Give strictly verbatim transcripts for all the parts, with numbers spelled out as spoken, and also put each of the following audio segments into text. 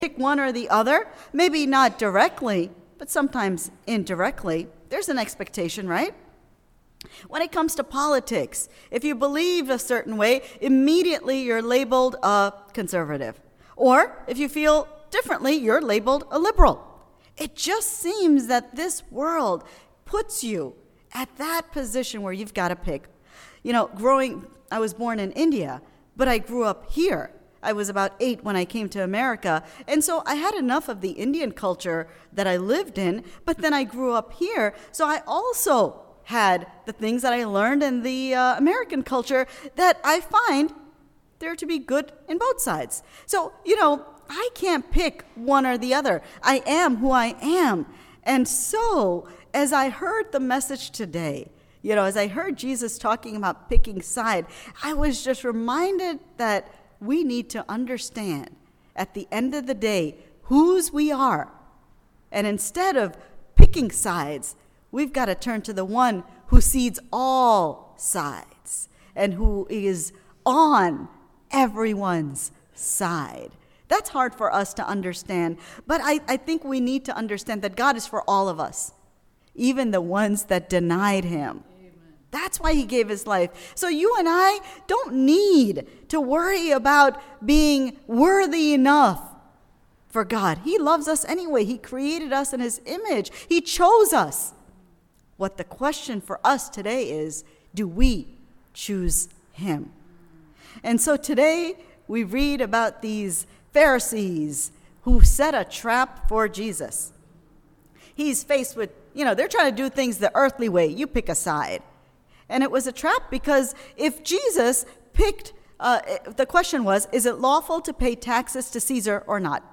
pick one or the other, maybe not directly, but sometimes indirectly. There's an expectation, right? When it comes to politics, if you believe a certain way, immediately you're labeled a conservative. Or if you feel differently, you're labeled a liberal. It just seems that this world puts you at that position where you've got to pick. You know, growing, I was born in India, but I grew up here. I was about eight when I came to America, and so I had enough of the Indian culture that I lived in, but then I grew up here, so I also had the things that I learned in the uh, American culture that I find there to be good in both sides. So, you know, I can't pick one or the other. I am who I am. And so, as I heard the message today, you know, as I heard Jesus talking about picking side, I was just reminded that we need to understand at the end of the day whose we are. And instead of picking sides, we've got to turn to the one who sees all sides and who is on everyone's side. That's hard for us to understand, but I, I think we need to understand that God is for all of us, even the ones that denied him. That's why he gave his life. So you and I don't need to worry about being worthy enough for God. He loves us anyway. He created us in his image. He chose us. What the question for us today is, do we choose him? And so today we read about these Pharisees who set a trap for Jesus. He's faced with, you know, they're trying to do things the earthly way. You pick a side. And it was a trap because if Jesus picked, uh, the question was, is it lawful to pay taxes to Caesar or not?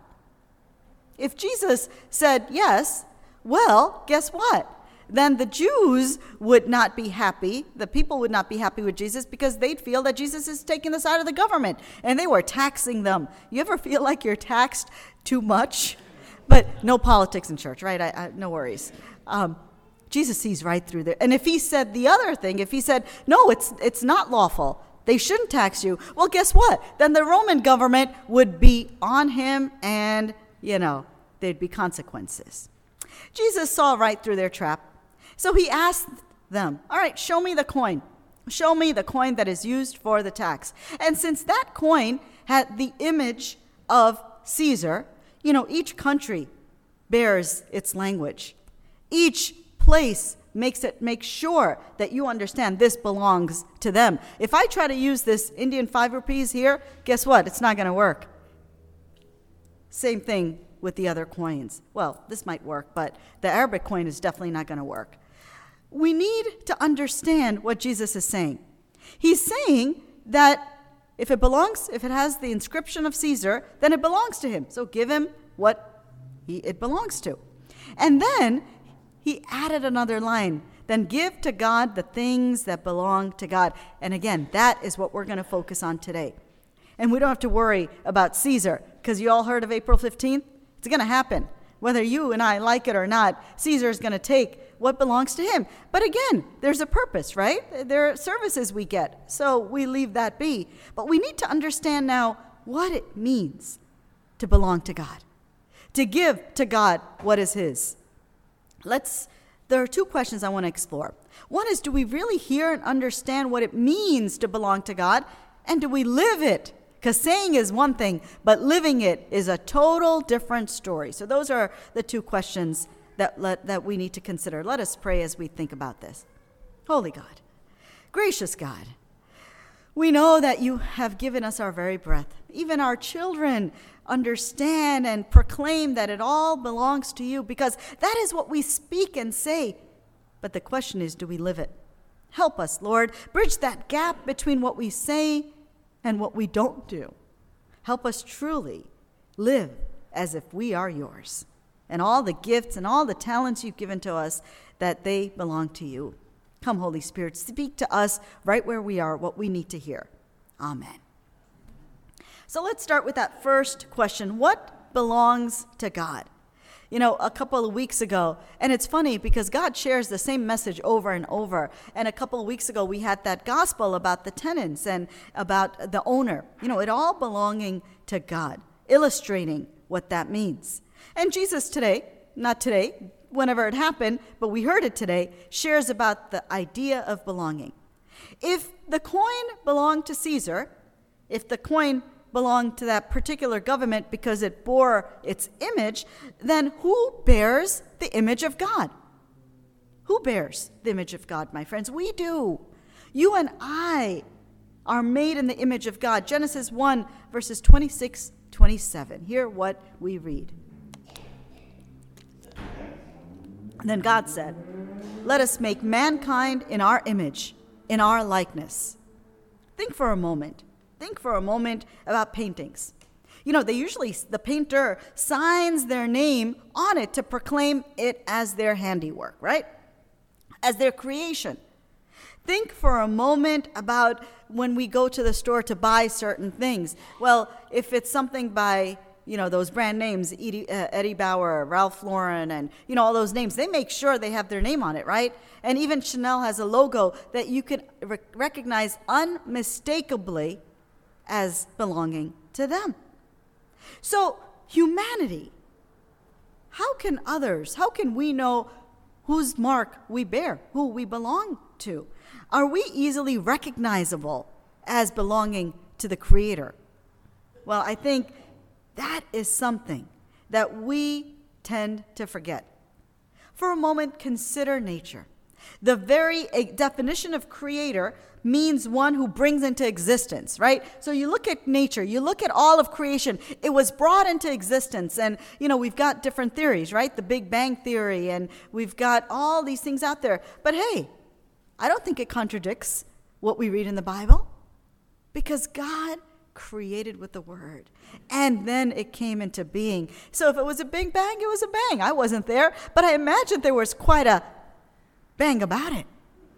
If Jesus said yes, well, guess what? Then the Jews would not be happy. The people would not be happy with Jesus because they'd feel that Jesus is taking the side of the government and they were taxing them. You ever feel like you're taxed too much? But no politics in church, right? I, I, no worries. Um, Jesus sees right through there. And if he said the other thing, if he said, no, it's it's not lawful, they shouldn't tax you, well, guess what? Then the Roman government would be on him and, you know, there'd be consequences. Jesus saw right through their trap. So he asked them, all right, show me the coin. Show me the coin that is used for the tax. And since that coin had the image of Caesar, you know, each country bears its language. Each place makes it make sure that you understand this belongs to them. If I try to use this Indian five rupees here, guess what? It's not going to work. Same thing with the other coins. Well, this might work, but the Arabic coin is definitely not going to work. We need to understand what Jesus is saying. He's saying that if it belongs, if it has the inscription of Caesar, then it belongs to him. So give him what he, it belongs to. And then he added another line, then give to God the things that belong to God. And again, that is what we're going to focus on today. And we don't have to worry about Caesar, because you all heard of April fifteenth? It's going to happen. Whether you and I like it or not, Caesar is going to take what belongs to him. But again, there's a purpose, right? There are services we get, so we leave that be. But we need to understand now what it means to belong to God, to give to God what is his. Let's, there are two questions I want to explore. One is, do we really hear and understand what it means to belong to God? And do we live it? Because saying is one thing, but living it is a total different story. So those are the two questions that let, that we need to consider. Let us pray as we think about this. Holy God, gracious God, we know that you have given us our very breath. Even our children understand and proclaim that it all belongs to you, because that is what we speak and say. But the question is, do we live it? Help us, Lord. Bridge that gap between what we say and what we don't do. Help us truly live as if we are yours, and all the gifts and all the talents you've given to us, that they belong to you. Come, Holy Spirit, speak to us right where we are, what we need to hear. Amen. So let's start with that first question. What belongs to God? You know, a couple of weeks ago, and it's funny because God shares the same message over and over. And a couple of weeks ago, we had that gospel about the tenants and about the owner. You know, it all belonging to God, illustrating what that means. And Jesus today, not today, whenever it happened, but we heard it today, shares about the idea of belonging. If the coin belonged to Caesar, if the coin belonged to that particular government because it bore its image, then who bears the image of God? Who bears the image of God, my friends? We do. You and I are made in the image of God. Genesis one, verses twenty-six, twenty-seven. Hear what we read. And then God said, "Let us make mankind in our image, in our likeness." Think for a moment. Think for a moment about paintings. You know, they usually, the painter signs their name on it to proclaim it as their handiwork, right? As their creation. Think for a moment about when we go to the store to buy certain things. Well, if it's something by, you know, those brand names, Eddie, uh, Eddie Bauer, Ralph Lauren, and, you know, all those names, they make sure they have their name on it, right? And even Chanel has a logo that you can re- recognize unmistakably as belonging to them. So, humanity, how can others, how can we know whose mark we bear, who we belong to? Are we easily recognizable as belonging to the Creator? Well, I think that is something that we tend to forget. For a moment, consider nature. The very definition of creator means one who brings into existence, right? So you look at nature, you look at all of creation, it was brought into existence. And, you know, we've got different theories, right? The Big Bang Theory, and we've got all these things out there. But hey, I don't think it contradicts what we read in the Bible, because God created with the word, and then it came into being. So if it was a big bang, it was a bang. I wasn't there, but I imagine there was quite a bang about it.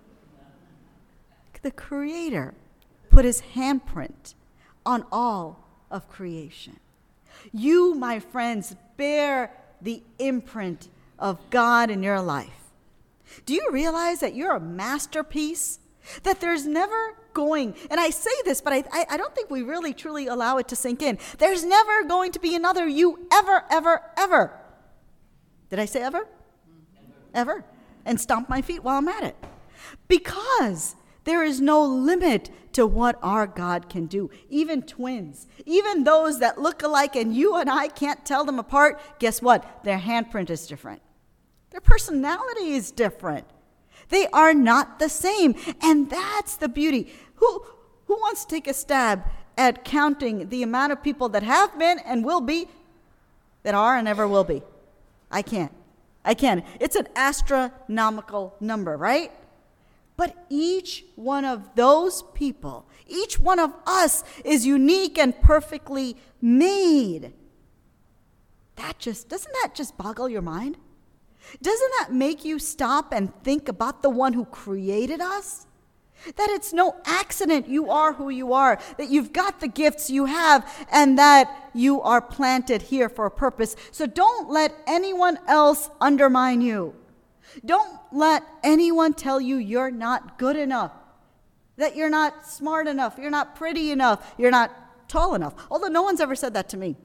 The Creator put his handprint on all of creation. You, my friends, bear the imprint of God in your life. Do you realize that you're a masterpiece? That there's never going, and I say this, but I, I, I don't think we really truly allow it to sink in. There's never going to be another you ever, ever, ever. Did I say ever? Ever. Ever. And stomp my feet while I'm at it. Because there is no limit to what our God can do. Even twins, even those that look alike and you and I can't tell them apart, guess what? Their handprint is different. Their personality is different. They are not the same. And that's the beauty. Who, who wants to take a stab at counting the amount of people that have been and will be, that are and ever will be? I can't. I can. It's an astronomical number, right? But each one of those people, each one of us is unique and perfectly made. That just, doesn't that just boggle your mind? Doesn't that make you stop and think about the one who created us? That it's no accident you are who you are, that you've got the gifts you have, and that you are planted here for a purpose. So don't let anyone else undermine you. Don't let anyone tell you you're not good enough, that you're not smart enough, you're not pretty enough, you're not tall enough. Although no one's ever said that to me.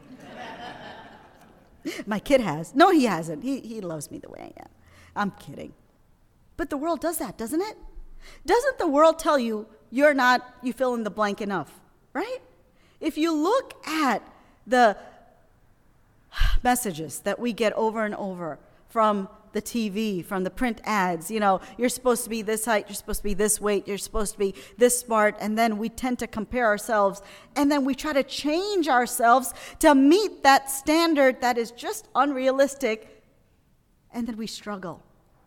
My kid has. No, he hasn't. He, he loves me the way I am. I'm kidding. But the world does that, doesn't it? Doesn't the world tell you you're not, you fill in the blank enough, right? If you look at the messages that we get over and over from the T V, from the print ads, you know, you're supposed to be this height, you're supposed to be this weight, you're supposed to be this smart, and then we tend to compare ourselves, and then we try to change ourselves to meet that standard that is just unrealistic, and then we struggle.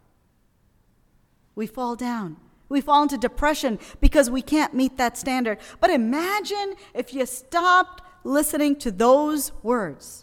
We fall down. We fall into depression because we can't meet that standard. But imagine if you stopped listening to those words,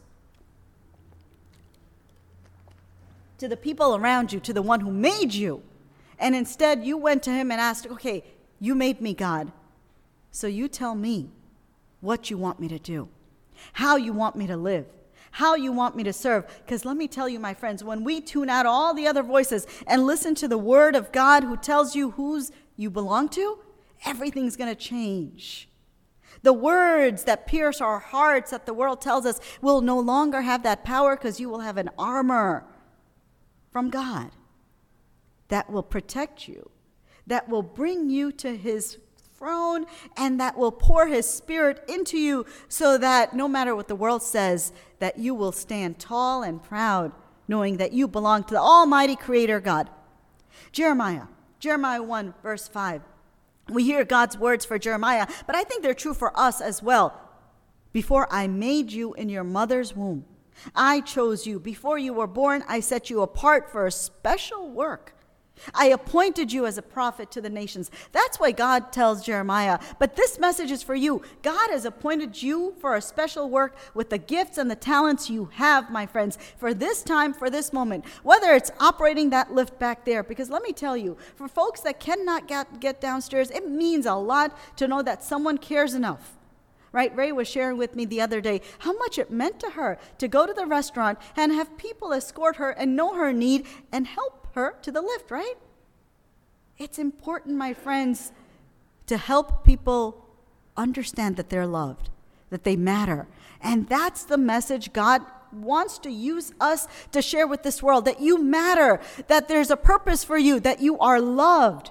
to the people around you, to the one who made you, and instead you went to him and asked, okay, you made me, God, so you tell me what you want me to do, how you want me to live, how you want me to serve. Because let me tell you, my friends, when we tune out all the other voices and listen to the word of God who tells you whose you belong to, everything's going to change. The words that pierce our hearts that the world tells us will no longer have that power because you will have an armor from God that will protect you, that will bring you to his throne, and that will pour his Spirit into you so that no matter what the world says, that you will stand tall and proud, knowing that you belong to the Almighty Creator God. Jeremiah, Jeremiah one, verse five. We hear God's words for Jeremiah, but I think they're true for us as well. Before I made you in your mother's womb, I chose you. Before you were born, I set you apart for a special work. I appointed you as a prophet to the nations. That's why God tells Jeremiah, but this message is for you. God has appointed you for a special work with the gifts and the talents you have, my friends, for this time, for this moment. Whether it's operating that lift back there, because let me tell you, for folks that cannot get, get downstairs, it means a lot to know that someone cares enough. Right? Ray was sharing with me the other day how much it meant to her to go to the restaurant and have people escort her and know her need and help her to the lift, right? It's important, my friends, to help people understand that they're loved, that they matter. And that's the message God wants to use us to share with this world, that you matter, that there's a purpose for you, that you are loved.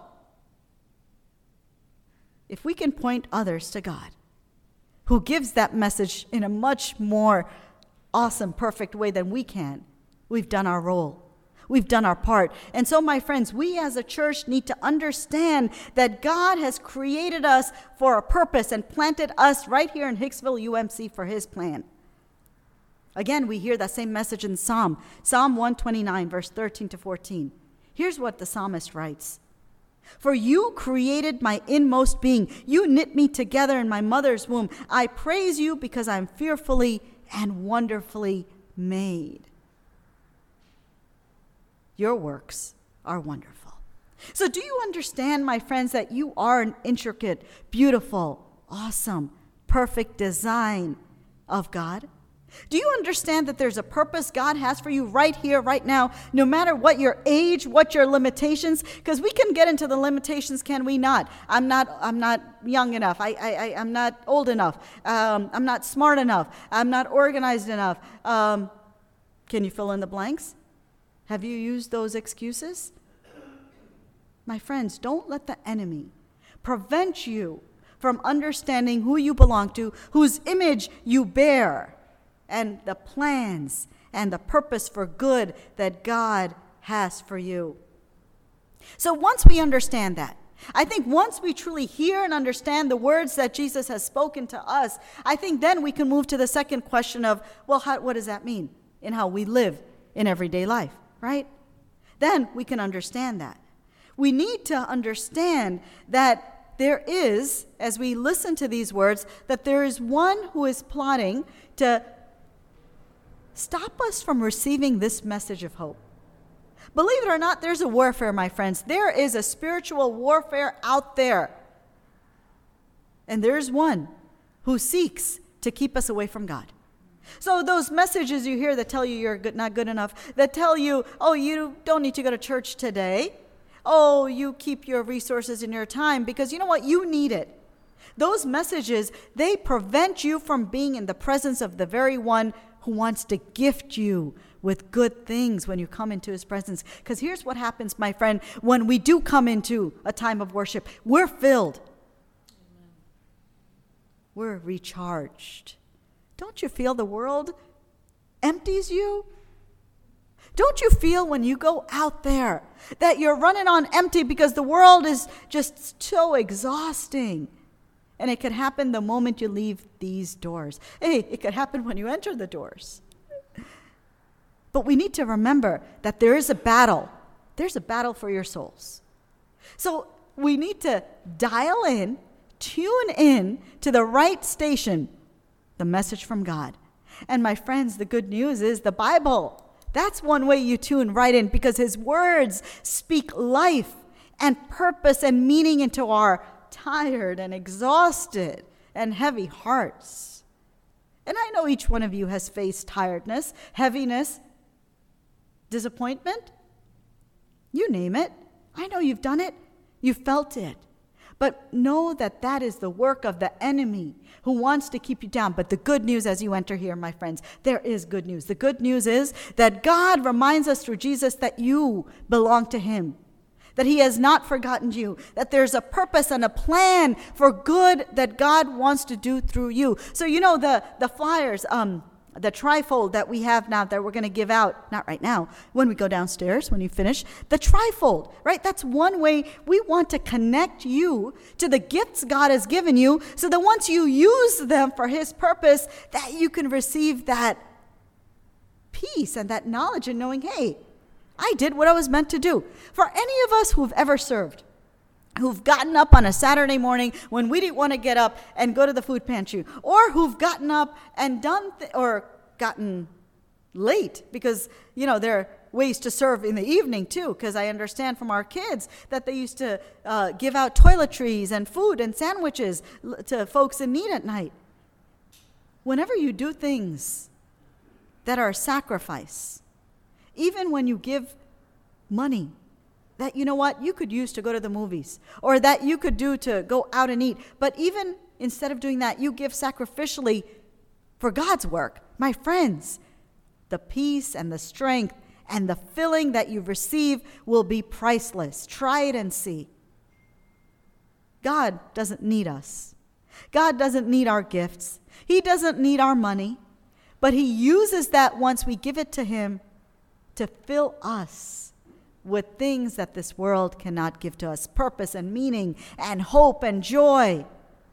If we can point others to God, who gives that message in a much more awesome, perfect way than we can, we've done our role. We've done our part. And so, my friends, we as a church need to understand that God has created us for a purpose and planted us right here in Hicksville U M C for his plan. Again, we hear that same message in Psalm, Psalm one twenty-nine, verse thirteen to fourteen. Here's what the psalmist writes. For you created my inmost being. You knit me together in my mother's womb. I praise you because I'm fearfully and wonderfully made. Your works are wonderful. So do you understand, my friends, that you are an intricate, beautiful, awesome, perfect design of God? Do you understand that there's a purpose God has for you right here, right now, no matter what your age, what your limitations? Because we can get into the limitations, can we not? I'm not I'm not young enough. I, I, I'm not old enough. Um, I'm not smart enough. I'm not organized enough. Um, can you fill in the blanks? Have you used those excuses? My friends, don't let the enemy prevent you from understanding who you belong to, whose image you bear, and the plans and the purpose for good that God has for you. So once we understand that, I think once we truly hear and understand the words that Jesus has spoken to us, I think then we can move to the second question of, well, how, what does that mean in how we live in everyday life, right? Then we can understand that. We need to understand that there is, as we listen to these words, that there is one who is plotting to stop us from receiving this message of hope. Believe it or not, there's a warfare, my friends. There is a spiritual warfare out there. And there's one who seeks to keep us away from God. So those messages you hear that tell you you're good, not good enough, that tell you, oh, you don't need to go to church today. Oh, you keep your resources and your time because you know what? You need it. Those messages, they prevent you from being in the presence of the very one who wants to gift you with good things when you come into his presence. Because here's what happens, my friend, when we do come into a time of worship, we're filled. Amen. We're recharged. Don't you feel the world empties you? Don't you feel when you go out there that you're running on empty because the world is just so exhausting? And it could happen the moment you leave these doors. Hey, it could happen when you enter the doors. But we need to remember that there is a battle. There's a battle for your souls. So we need to dial in, tune in to the right station, the message from God. And my friends, the good news is the Bible. That's one way you tune right in because his words speak life and purpose and meaning into our tired and exhausted and heavy hearts. And I know each one of you has faced tiredness, heaviness, disappointment. You name it. I know you've done it. You felt it. But know that that is the work of the enemy who wants to keep you down. But the good news as you enter here, my friends, there is good news. The good news is that God reminds us through Jesus that you belong to him, that he has not forgotten you, that there's a purpose and a plan for good that God wants to do through you. So, you know, the, the flyers, um, the trifold that we have now that we're going to give out, not right now, when we go downstairs, when you finish, the trifold, right? That's one way we want to connect you to the gifts God has given you so that once you use them for his purpose, that you can receive that peace and that knowledge and knowing, hey, I did what I was meant to do. For any of us who've ever served, who've gotten up on a Saturday morning when we didn't want to get up and go to the food pantry, or who've gotten up and done, th- or gotten late because, you know, there are ways to serve in the evening too, because I understand from our kids that they used to uh, give out toiletries and food and sandwiches to folks in need at night. Whenever you do things that are a sacrifice, even when you give money, that, you know what, you could use to go to the movies, or that you could do to go out and eat. But even instead of doing that, you give sacrificially for God's work. My friends, the peace and the strength and the filling that you receive will be priceless. Try it and see. God doesn't need us. God doesn't need our gifts. He doesn't need our money. But he uses that once we give it to him to fill us with things that this world cannot give to us, purpose and meaning and hope and joy.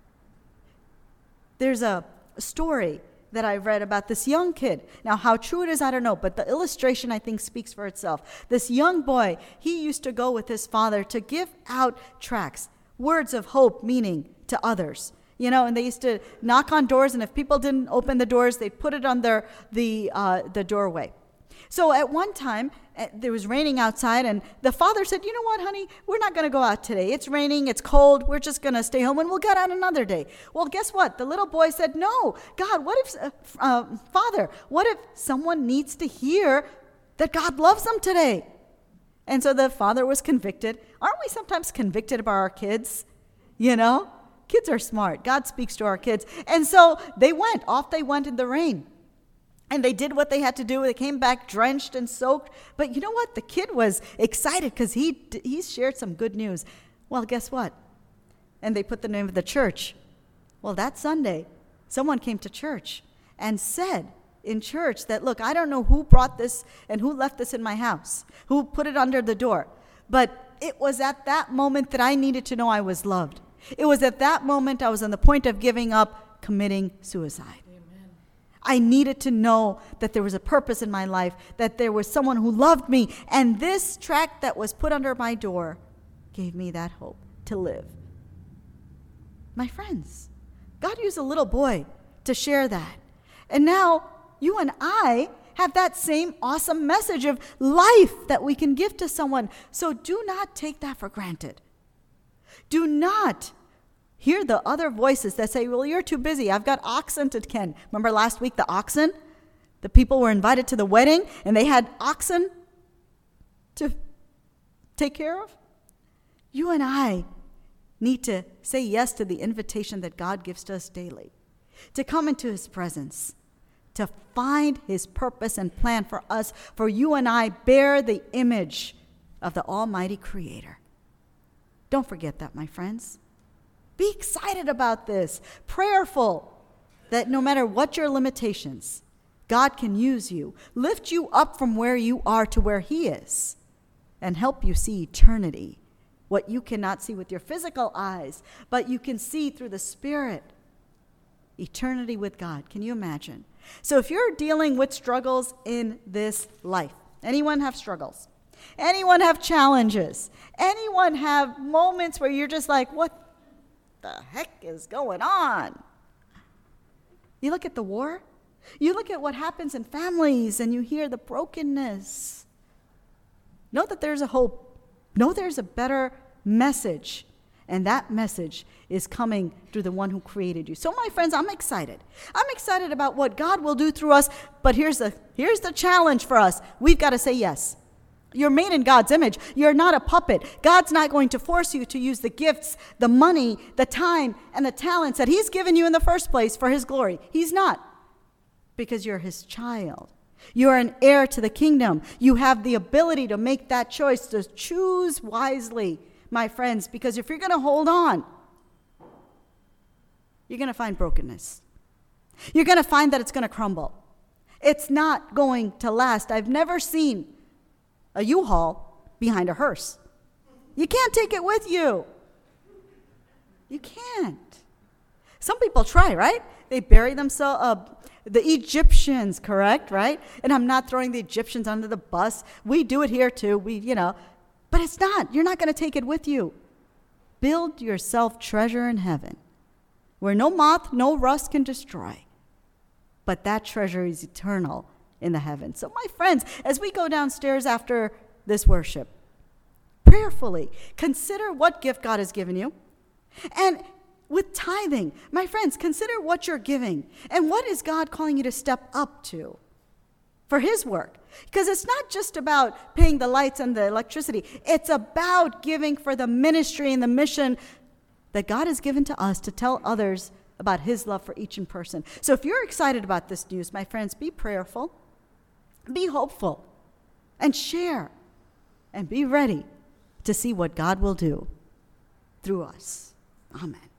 There's a story that I read about this young kid. Now, how true it is, I don't know, but the illustration, I think, speaks for itself. This young boy, he used to go with his father to give out tracts, words of hope, meaning to others. You know, and they used to knock on doors, and if people didn't open the doors, they'd put it on their, the, uh, the doorway. So at one time, uh, there was raining outside, and the father said, you know what, honey, we're not going to go out today. It's raining, it's cold, we're just going to stay home, and we'll get out another day. Well, guess what? The little boy said, no, God, what if, uh, uh, Father, what if someone needs to hear that God loves them today? And so the father was convicted. Aren't we sometimes convicted by our kids? You know, kids are smart. God speaks to our kids. And so they went, off they went in the rain. And they did what they had to do. They came back drenched and soaked. But you know what? The kid was excited because he he shared some good news. Well, guess what? And they put the name of the church. Well, that Sunday, someone came to church and said in church that, look, I don't know who brought this and who left this in my house, who put it under the door. But it was at that moment that I needed to know I was loved. It was at that moment I was on the point of giving up, committing suicide. I needed to know that there was a purpose in my life, that there was someone who loved me. And this tract that was put under my door gave me that hope to live. My friends, God used a little boy to share that. And now you and I have that same awesome message of life that we can give to someone. So do not take that for granted. Do not hear the other voices that say, well, you're too busy. I've got oxen to tend. Remember last week, the oxen? The people were invited to the wedding, and they had oxen to take care of. You and I need to say yes to the invitation that God gives to us daily, to come into his presence, to find his purpose and plan for us, for you and I bear the image of the Almighty Creator. Don't forget that, my friends. Be excited about this, prayerful, that no matter what your limitations, God can use you, lift you up from where you are to where he is, and help you see eternity, what you cannot see with your physical eyes, but you can see through the Spirit. Eternity with God. Can you imagine? So if you're dealing with struggles in this life, anyone have struggles? Anyone have challenges? Anyone have moments where you're just like, what the heck is going on? You look at the war, you look at what happens in families, and you hear the brokenness. Know that there's a hope. Know there's a better message, and that message is coming through the one who created you. So, my friends, I'm excited. I'm excited about what God will do through us, but here's the here's the challenge for us. We've got to say yes. You're made in God's image. You're not a puppet. God's not going to force you to use the gifts, the money, the time, and the talents that he's given you in the first place for his glory. He's not, because you're his child. You're an heir to the kingdom. You have the ability to make that choice, to choose wisely, my friends, because if you're going to hold on, you're going to find brokenness. You're going to find that it's going to crumble. It's not going to last. I've never seen a U-Haul behind a hearse. You can't take it with you. You can't. Some people try, right? They bury themselves, uh, the Egyptians, correct, right? And I'm not throwing the Egyptians under the bus. We do it here too. We, you know, but it's not. You're not going to take it with you. Build yourself treasure in heaven, where no moth, no rust can destroy. But that treasure is eternal in the heavens. So my friends, as we go downstairs after this worship, prayerfully consider what gift God has given you. And with tithing, my friends, consider what you're giving and what is God calling you to step up to for his work. Because it's not just about paying the lights and the electricity. It's about giving for the ministry and the mission that God has given to us to tell others about his love for each in person. So if you're excited about this news, my friends, be prayerful, be hopeful, and share, and be ready to see what God will do through us. Amen.